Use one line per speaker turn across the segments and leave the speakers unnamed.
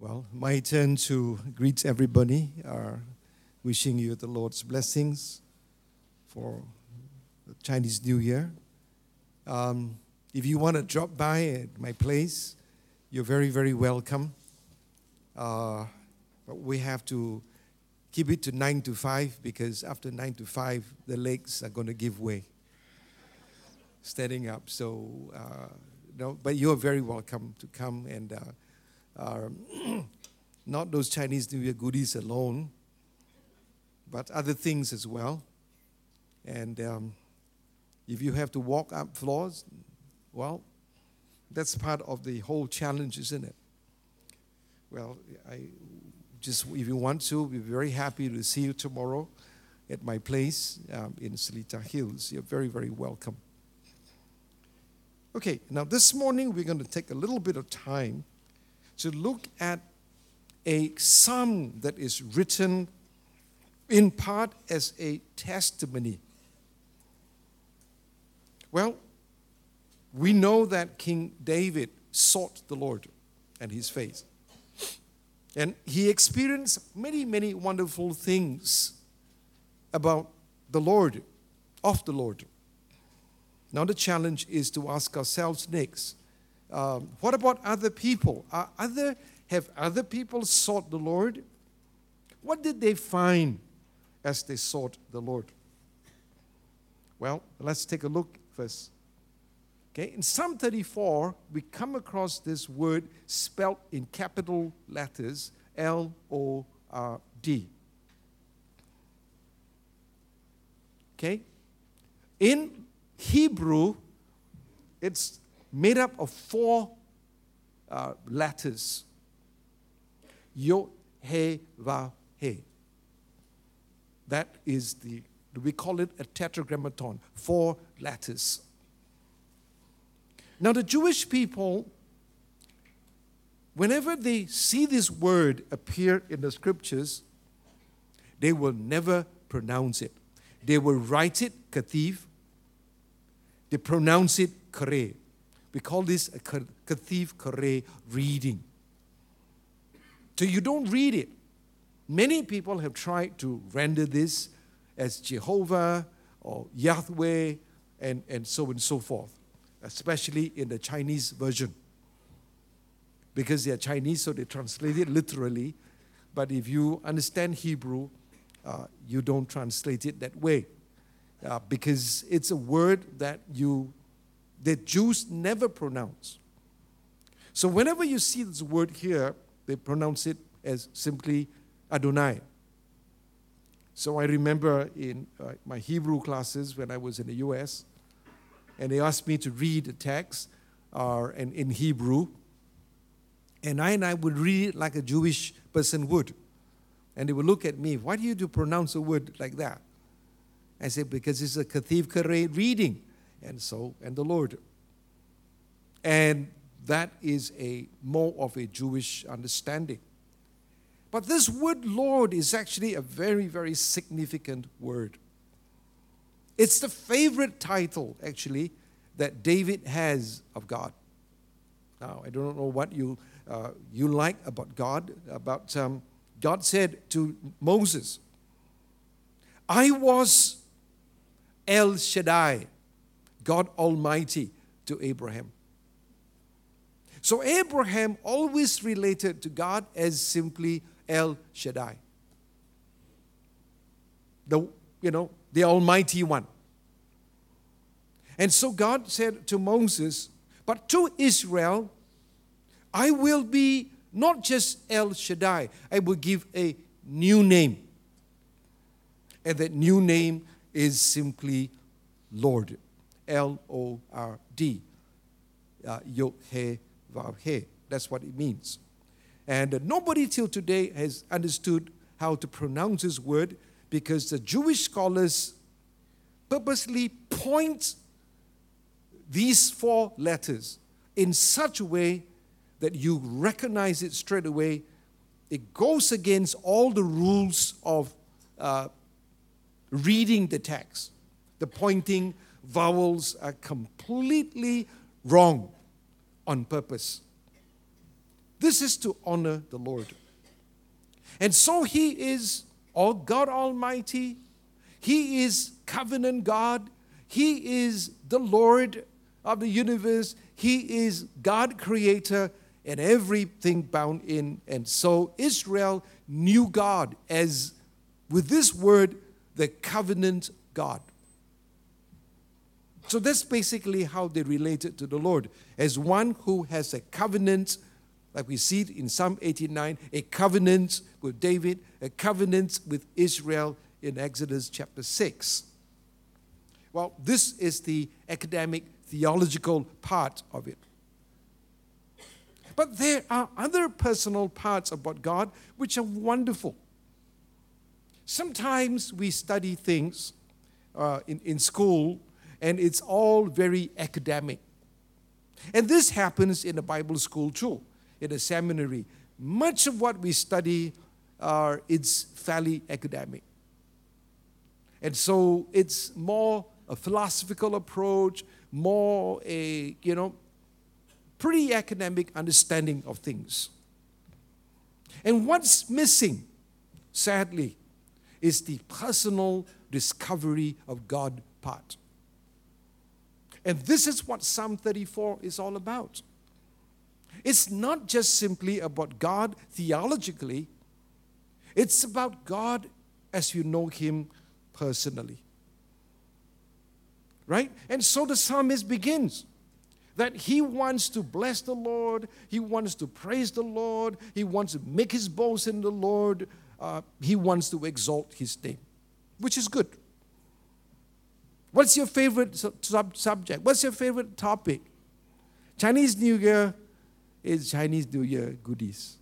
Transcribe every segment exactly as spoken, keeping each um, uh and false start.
Well, my turn to greet everybody, uh, wishing you the Lord's blessings for the Chinese New Year. Um, if you want to drop by at my place, you're very, very welcome. Uh, but we have to keep it to nine to five because after nine to five, the legs are going to give way, standing up. So, uh, no, but you're very welcome to come and uh, uh, not those Chinese New Year goodies alone, but other things as well. And um, if you have to walk up floors, well, that's part of the whole challenge, isn't it? Well, I just, if you want to, we're very happy to see you tomorrow at my place um, in Seletar Hills. You're very, very welcome. Okay, now this morning we're going to take a little bit of time to look at a psalm that is written in part as a testimony. Well, we know that King David sought the Lord and his face. And he experienced many, many wonderful things about the Lord, of the Lord. Now the challenge is to ask ourselves next, um, what about other people? Are other, have other people sought the Lord? What did they find as they sought the Lord? Well, let's take a look first. Okay, in Psalm thirty-four, we come across this word spelled in capital letters, L O R D. Okay? In Hebrew, it's made up of four uh, letters. Yod, He, Vav, He. That is the, we call it a tetragrammaton, four letters. Now the Jewish people, whenever they see this word appear in the scriptures, they will never pronounce it. They will write it kativ. They pronounce it kare. We call this a kativ kare reading. So you don't read it. Many people have tried to render this as Jehovah or Yahweh and, and so on and so forth, especially in the Chinese version. Because they are Chinese, so they translate it literally. But if you understand Hebrew, uh, you don't translate it that way. Uh, because it's a word that you, the Jews never pronounce. So whenever you see this word here, they pronounce it as simply Adonai. So I remember in uh, my Hebrew classes when I was in the U S, and they asked me to read a text uh, in, in Hebrew, and I and I would read it like a Jewish person would. And they would look at me, why do you do pronounce a word like that? I said, because it's a kativ kare reading, and so, and the Lord. And that is a more of a Jewish understanding. But this word Lord is actually a very, very significant word. It's the favorite title, actually, that David has of God. Now, I don't know what you uh, you like about God. About um, God said to Moses, I was El Shaddai, God Almighty, to Abraham. So Abraham always related to God as simply El Shaddai. The, you know, the Almighty One. And so God said to Moses, but to Israel, I will be not just El Shaddai, I will give a new name. And that new name is simply Lord. L O R D. Uh, Yod, He, Vav, He. That's what it means. And uh, nobody till today has understood how to pronounce this word because the Jewish scholars purposely point these four letters in such a way that you recognize it straight away. It goes against all the rules of uh, reading the text. The pointing vowels are completely wrong on purpose. This is to honor the Lord. And so He is all God Almighty. He is covenant God. He is the Lord of the universe. He is God creator and everything bound in. And so Israel knew God as, with this word, the covenant God. So that's basically how they related to the Lord, as one who has a covenant, like we see it in Psalm eighty-nine, a covenant with David, a covenant with Israel in Exodus chapter six. Well, this is the academic, theological part of it. But there are other personal parts about God which are wonderful. Sometimes we study things uh, in, in school, and it's all very academic. And this happens in a Bible school too, in a seminary. Much of what we study, uh, it's fairly academic. And so it's more a philosophical approach, more a, you know, pretty academic understanding of things. And what's missing, sadly, is the personal discovery of God part. And this is what Psalm thirty-four is all about. It's not just simply about God theologically. It's about God as you know Him personally. Right? And so the psalmist begins that he wants to bless the Lord, he wants to praise the Lord, he wants to make his boast in the Lord, uh, he wants to exalt His name, which is good. What's your favorite sub- subject? What's your favorite topic? Chinese New Year is Chinese New Year goodies.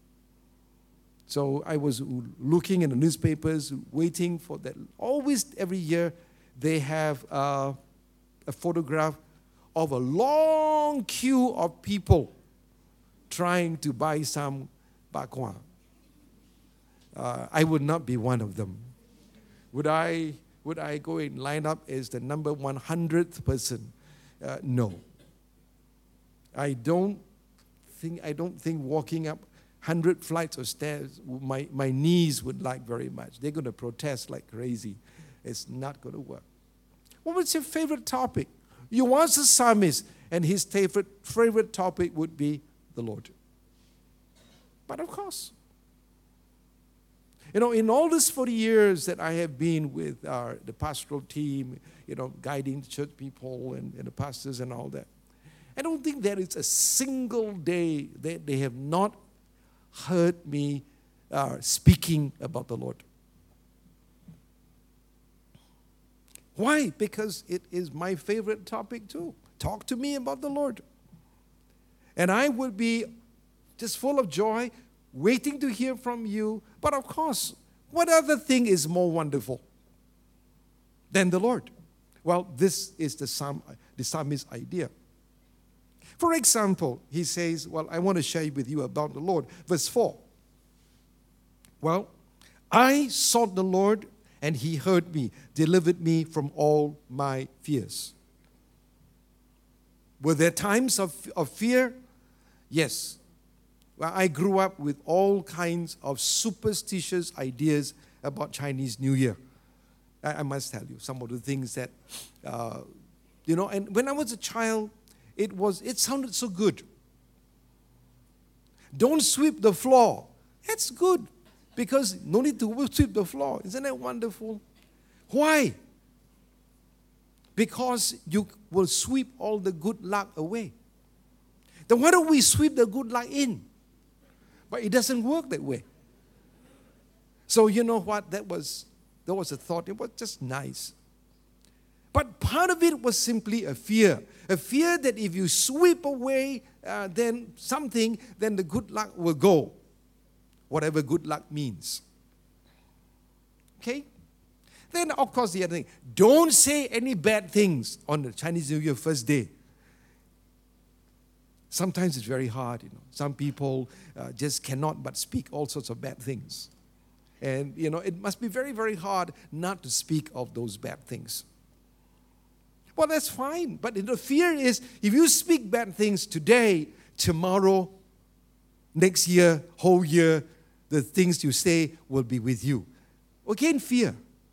So I was looking in the newspapers, waiting for that. Always, every year, they have uh, a photograph of a long queue of people trying to buy some bakwa. Uh, I would not be one of them. Would I? Would I go and line up as the number one hundredth person? Uh, no. I don't think. I don't think walking up hundred flights of stairs, my, my knees would like very much. They're going to protest like crazy. It's not going to work. What was your favorite topic? You ask the psalmist, and his favorite, favorite topic would be the Lord. But of course, you know, in all these forty years that I have been with our, the pastoral team, you know, guiding the church people and, and the pastors and all that, I don't think there is a single day that they have not heard me uh, speaking about the Lord. Why? Because it is my favorite topic too. Talk to me about the Lord. And I would be just full of joy, waiting to hear from you. But of course, what other thing is more wonderful than the Lord? Well, this is the, psalm, the psalmist's idea. For example, he says, well, I want to share with you about the Lord. Verse four. Well, I sought the Lord, and He heard me, delivered me from all my fears. Were there times of, of fear? Yes. Well, I grew up with all kinds of superstitious ideas about Chinese New Year. I, I must tell you some of the things that, uh, you know, and when I was a child, it was, it sounded so good. Don't sweep the floor. That's good, because no need to sweep the floor. Isn't that wonderful? Why? Because you will sweep all the good luck away. Then why don't we sweep the good luck in? But it doesn't work that way. So you know what? That was, that was a thought. It was just nice. But part of it was simply a fear. A fear that if you sweep away uh, then something, then the good luck will go. Whatever good luck means. Okay? Then, of course, the other thing. Don't say any bad things on the Chinese New Year first day. Sometimes it's very hard, you know. Some people uh, just cannot but speak all sorts of bad things. And, you know, it must be very, very hard not to speak of those bad things. Well, that's fine. But the fear is, if you speak bad things today, tomorrow, next year, whole year, the things you say will be with you. Again, fear.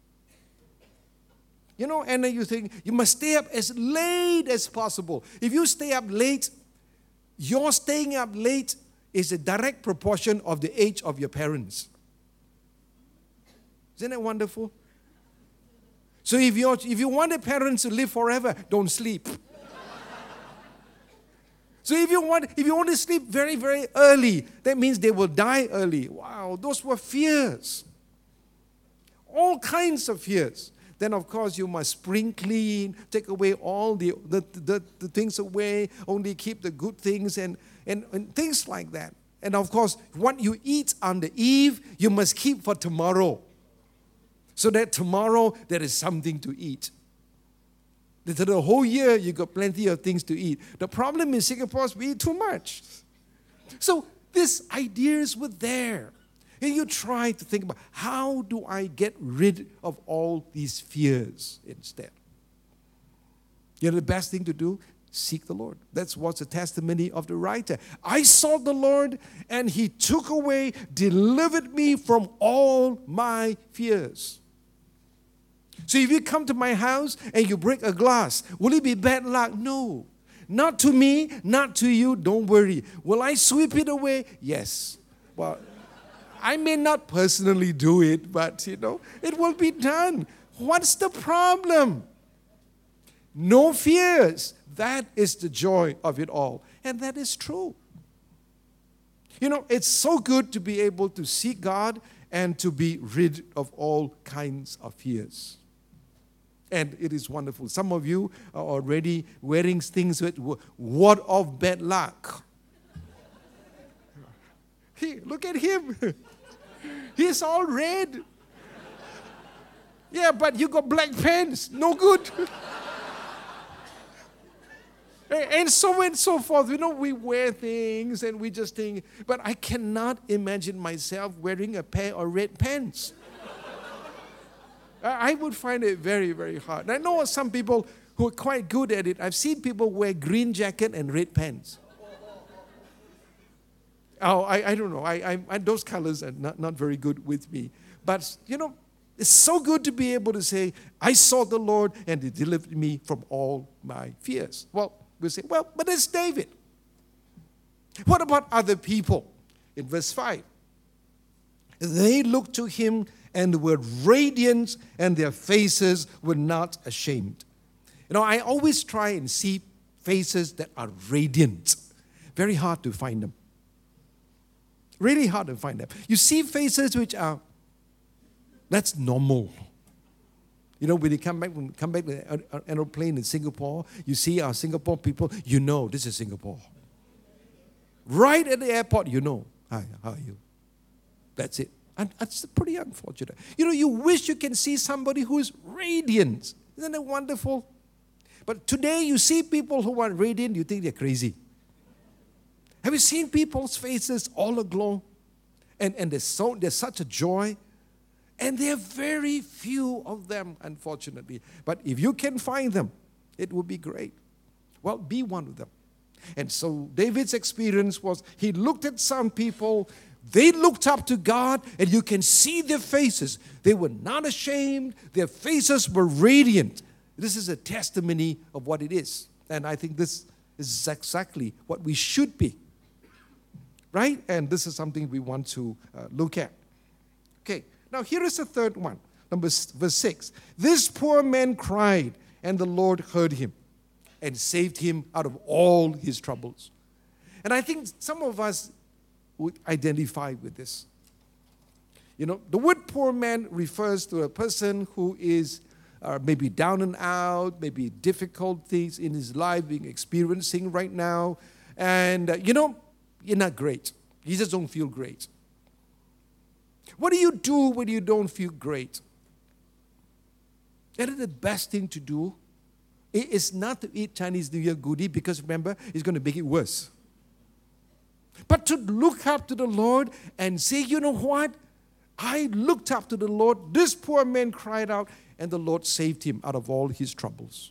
You know, and then you think, you must stay up as late as possible. If you stay up late, your staying up late is a direct proportion of the age of your parents. Isn't that wonderful? So if, you're, if you want the parents to live forever, don't sleep. So if you want if you want to sleep very, very early, that means they will die early. Wow, those were fears. All kinds of fears. Then, of course, you must spring clean, take away all the, the, the, the things away, only keep the good things and, and, and things like that. And, of course, what you eat on the eve, you must keep for tomorrow. So that tomorrow there is something to eat. That the whole year you got plenty of things to eat. The problem in Singapore is we eat too much. So these ideas were there. And you try to think about, how do I get rid of all these fears instead? You know the best thing to do? Seek the Lord. That's what's the testimony of the writer. I sought the Lord, and He took away, delivered me from all my fears. So if you come to my house and you break a glass, will it be bad luck? No. Not to me, not to you, don't worry. Will I sweep it away? Yes. Well, I may not personally do it, but, you know, it will be done. What's the problem? No fears. That is the joy of it all. And that is true. You know, it's so good to be able to seek God and to be rid of all kinds of fears. And it is wonderful. Some of you are already wearing things with ward of bad luck. Hey, look at him. He's all red. Yeah, but you got black pants. No good. And so on and so forth. You know, we wear things and we just think, but I cannot imagine myself wearing a pair of red pants. I would find it very, very hard. And I know some people who are quite good at it. I've seen people wear green jacket and red pants. Oh, I, I don't know. I, I, I, those colors are not, not very good with me. But, you know, it's so good to be able to say, I sought the Lord and He delivered me from all my fears. Well, we'll say, well, but it's David. What about other people? In verse five, they looked to Him and were radiant, and their faces were not ashamed. You know, I always try and see faces that are radiant. Very hard to find them. Really hard to find them. You see faces which are, that's normal. You know, when you come back, when you come back with an aeroplane in Singapore, you see our Singapore people, you know this is Singapore. Right at the airport, you know, hi, how are you? That's it. And that's pretty unfortunate. You know, you wish you can see somebody who is radiant. Isn't it wonderful? But today you see people who are radiant, you think they're crazy. Have you seen people's faces all aglow? And, and there's, so, there's such a joy. And there are very few of them, unfortunately. But if you can find them, it would be great. Well, be one of them. And so David's experience was he looked at some people, they looked up to God, and you can see their faces. They were not ashamed. Their faces were radiant. This is a testimony of what it is. And I think this is exactly what we should be. Right? And this is something we want to uh, look at. Okay, now here is the third one. Number verse six. This poor man cried, and the Lord heard him and saved him out of all his troubles. And I think some of us would identify with this. You know, the word poor man refers to a person who is uh, maybe down and out, maybe difficult things in his life being experiencing right now. And, uh, you know, you're not great. You just don't feel great. What do you do when you don't feel great? That is the best thing to do. It is not to eat Chinese New Year goodie because, remember, it's going to make it worse. But to look up to the Lord and say, you know what? I looked up to the Lord. This poor man cried out, and the Lord saved him out of all his troubles.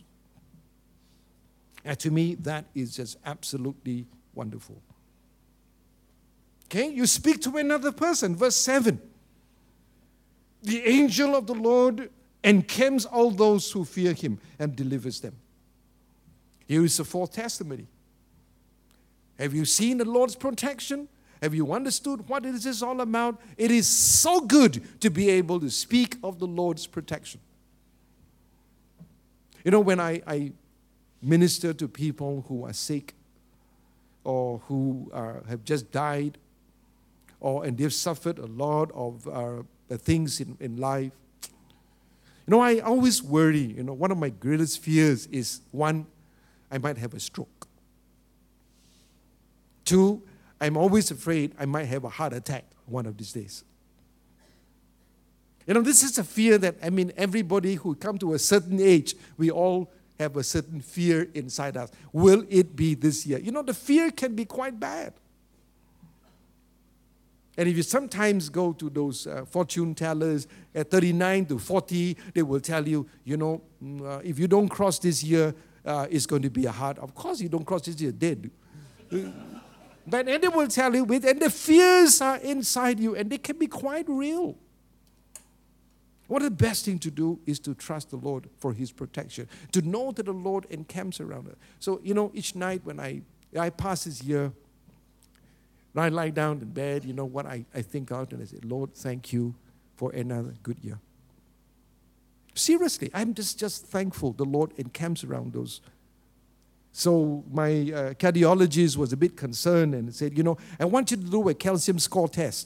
And to me, that is just absolutely wonderful. Okay, you speak to another person. Verse seven. The angel of the Lord encamps all those who fear him and delivers them. Here is the fourth testimony. Have you seen the Lord's protection? Have you understood what it is all about? It is so good to be able to speak of the Lord's protection. You know, when I, I minister to people who are sick or who are, have just died, or and they've suffered a lot of uh, things in, in life, you know, I always worry. You know, one of my greatest fears is, one, I might have a stroke. Two, I'm always afraid I might have a heart attack one of these days. You know, this is a fear that, I mean, everybody who come to a certain age, we all have a certain fear inside us. Will it be this year? You know, the fear can be quite bad. And if you sometimes go to those uh, fortune tellers at thirty-nine to forty, they will tell you, you know, uh, if you don't cross this year, uh, it's going to be a hard. Of course, you don't cross this year, dead. But and they will tell you, and the fears are inside you, and they can be quite real. What the best thing to do is to trust the Lord for his protection, to know that the Lord encamps around us. So, you know, each night when I, I pass this year, when I lie down in bed, you know what I, I think out and I say, Lord, thank you for another good year. Seriously, I'm just, just thankful the Lord encamps around those. So my uh, cardiologist was a bit concerned and said, you know, I want you to do a calcium score test.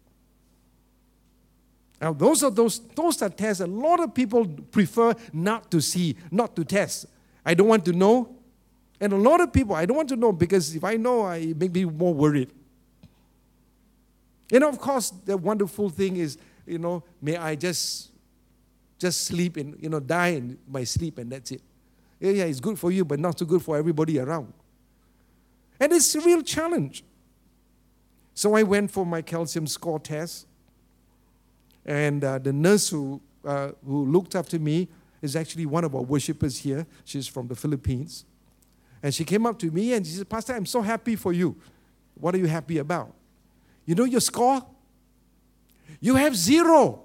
Now, those are those, those are tests a lot of people prefer not to see, not to test. I don't want to know. And a lot of people, I don't want to know because if I know, I make me more worried. You know, of course, the wonderful thing is, you know, may I just, just sleep and, you know, die in my sleep and that's it. Yeah, yeah, it's good for you, but not so good for everybody around. And it's a real challenge. So I went for my calcium score test. And uh, the nurse who, uh, who looked after me is actually one of our worshipers here. She's from the Philippines. And she came up to me and she said, Pastor, I'm so happy for you. What are you happy about? You know your score? You have zero.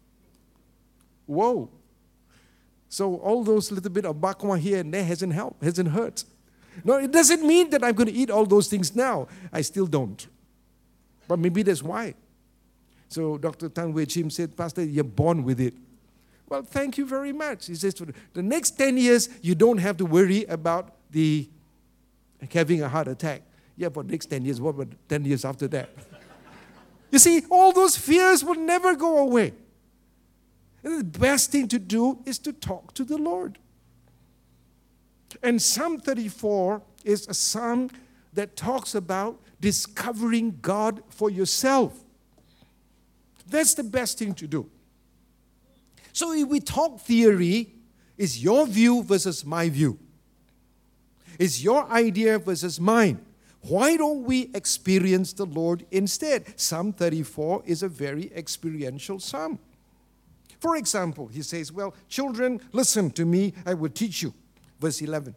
Whoa. So all those little bit of bakwa here and there hasn't helped, hasn't hurt. No, it doesn't mean that I'm going to eat all those things now. I still don't. But maybe that's why. So Doctor Tan Wei Chim said, Pastor, you're born with it. Well, thank you very much. He says, for the next ten years, you don't have to worry about the having a heart attack. Yeah, for the next ten years, what about ten years after that? You see, all those fears will never go away. And the best thing to do is to talk to the Lord. And Psalm thirty-four is a psalm that talks about discovering God for yourself. That's the best thing to do. So if we talk theory, it's your view versus my view. It's your idea versus mine. Why don't we experience the Lord instead? Psalm thirty-four is a very experiential psalm. For example, he says, well, children, listen to me, I will teach you. Verse eleven.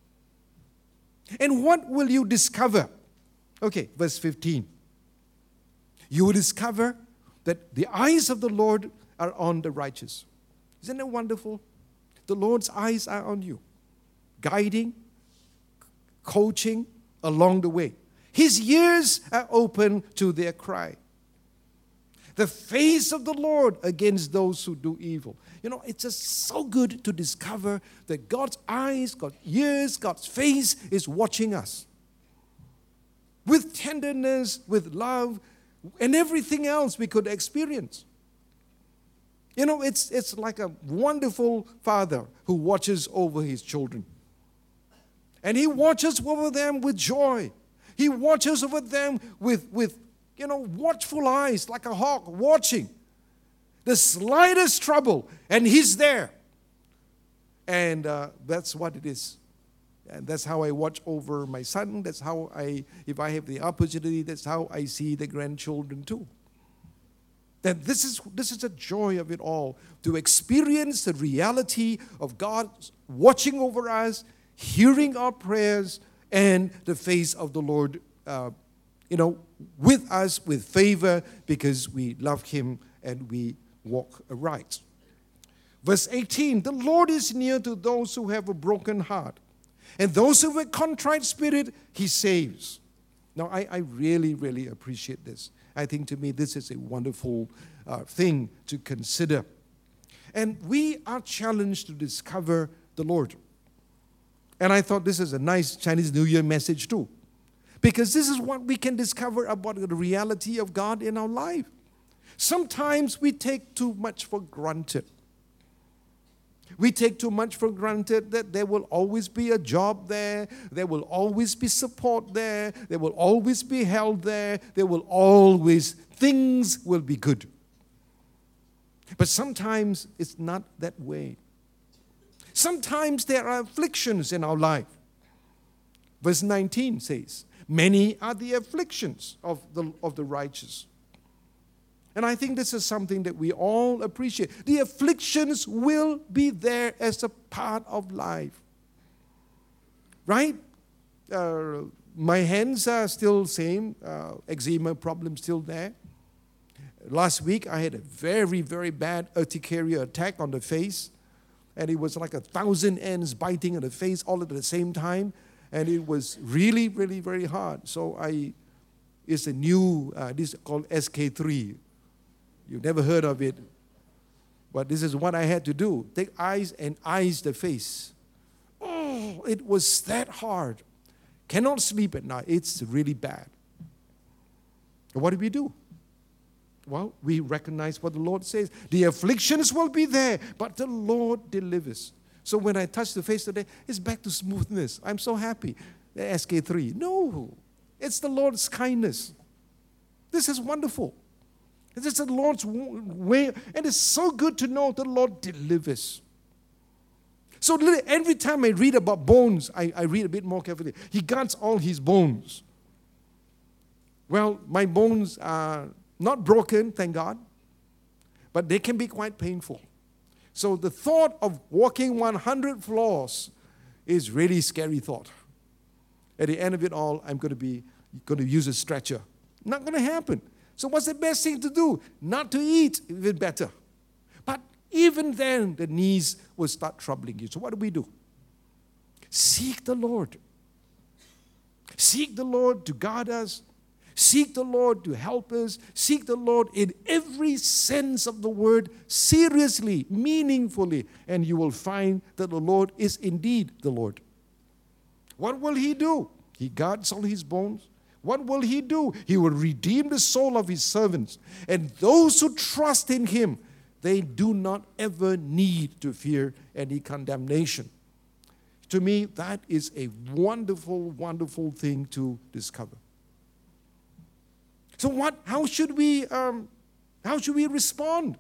And what will you discover? Okay, verse fifteen. You will discover that the eyes of the Lord are on the righteous. Isn't that wonderful? The Lord's eyes are on you, guiding, coaching along the way. His ears are open to their cry. The face of the Lord against those who do evil. You know, it's just so good to discover that God's eyes, God's ears, God's face is watching us. With tenderness, with love, and everything else we could experience. You know, it's, it's like a wonderful father who watches over his children. And he watches over them with joy. He watches over them with, with you know, watchful eyes, like a hawk watching the slightest trouble, and he's there. And uh, that's what it is. And that's how I watch over my son. That's how I, if I have the opportunity, that's how I see the grandchildren too. That this is, this is the joy of it all, to experience the reality of God watching over us, hearing our prayers, and the face of the Lord uh, you know, with us with favor because we love him and we walk aright. Verse eighteen, the Lord is near to those who have a broken heart, and those who have a contrite spirit, he saves. Now, I, I really, really appreciate this. I think to me this is a wonderful uh, thing to consider. And we are challenged to discover the Lord. And I thought this is a nice Chinese New Year message too. Because this is what we can discover about the reality of God in our life. Sometimes we take too much for granted. We take too much for granted that there will always be a job there, there will always be support there, there will always be health there, there will always, things will be good. But sometimes it's not that way. Sometimes there are afflictions in our life. Verse nineteen says, many are the afflictions of the, of the righteous. And I think this is something that we all appreciate. The afflictions will be there as a part of life. Right? Uh, my hands are still same. Uh, eczema problem still there. Last week I had a very, very bad urticaria attack on the face. And it was like a thousand ants biting on the face all at the same time. And it was really, really very hard. So I, it's a new, uh, this is called S K three. You've never heard of it. But this is what I had to do. Take ice and ice the face. Oh, it was that hard. Cannot sleep at night. It's really bad. And what do we do? Well, we recognize what the Lord says. The afflictions will be there, but the Lord delivers. So when I touch the face today, it's back to smoothness. I'm so happy. S K three. No, it's the Lord's kindness. This is wonderful. This is the Lord's way. And it's so good to know the Lord delivers. So every time I read about bones, I, I read a bit more carefully. He guards all his bones. Well, my bones are not broken, thank God, but they can be quite painful. So the thought of walking one hundred floors is really scary thought. At the end of it all, I'm going to be going to use a stretcher. Not going to happen. So what's the best thing to do? Not to eat, even better. But even then, the knees will start troubling you. So what do we do? Seek the Lord. Seek the Lord to guard us. Seek the Lord to help us. Seek the Lord in every sense of the word, seriously, meaningfully, and you will find that the Lord is indeed the Lord. What will he do? He guards all his bones. What will he do? He will redeem the soul of his servants. And those who trust in him, they do not ever need to fear any condemnation. To me, that is a wonderful, wonderful thing to discover. So what? How should we? Um, how should we respond?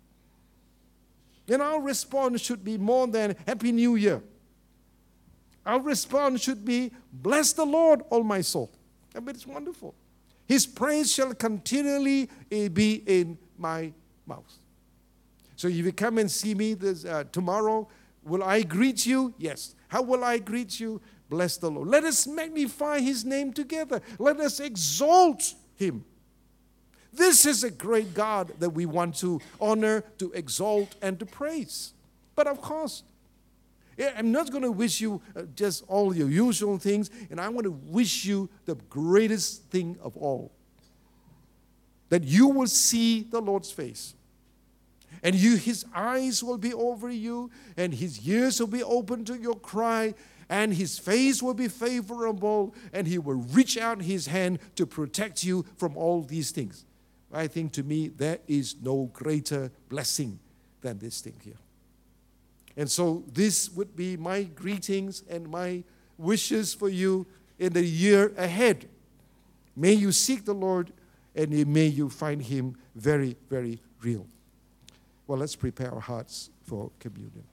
And our response should be more than Happy New Year. Our response should be, bless the Lord, all my soul. I mean, it's wonderful. His praise shall continually be in my mouth. So if you come and see me this, uh, tomorrow, will I greet you? Yes. How will I greet you? Bless the Lord. Let us magnify his name together. Let us exalt him. This is a great God that we want to honor, to exalt, and to praise. But of course, I'm not going to wish you just all your usual things, and I want to wish you the greatest thing of all. That you will see the Lord's face. And you, his eyes will be over you, and his ears will be open to your cry, and his face will be favorable, and he will reach out his hand to protect you from all these things. I think to me, there is no greater blessing than this thing here. And so this would be my greetings and my wishes for you in the year ahead. May you seek the Lord, and may you find him very, very real. Well, let's prepare our hearts for communion.